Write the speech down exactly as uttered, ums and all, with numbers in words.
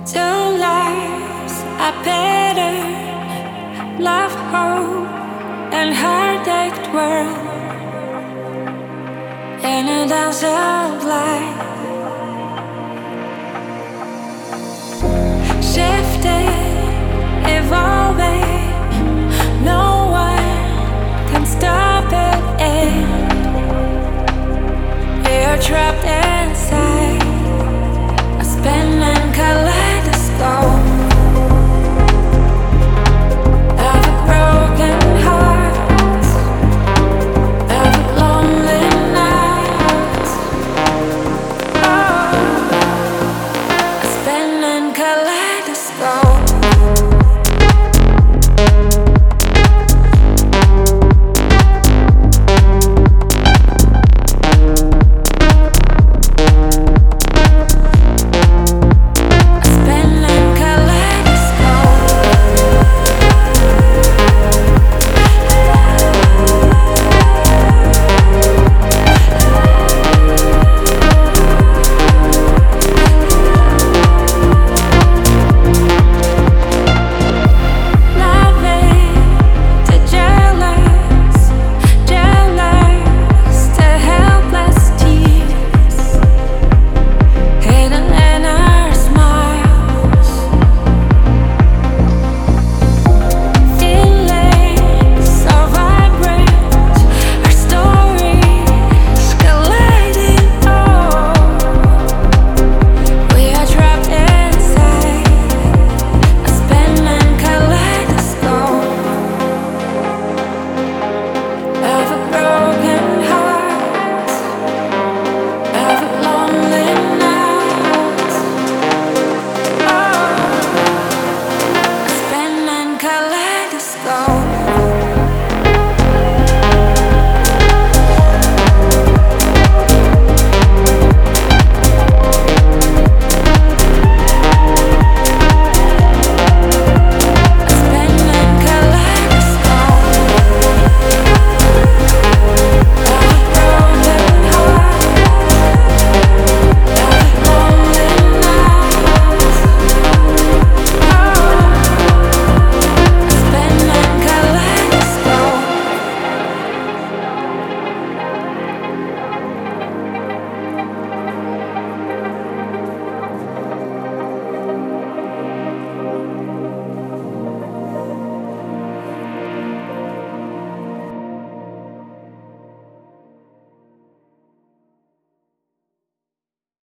Two lives are better. Love, hope, and heartache world in a dance of light. Shifting, evolving, no one can stop it. We're trapped inside a spinning kaleidoscope of a broken heart, of a lonely night. Oh, a spinning kaleidoscope.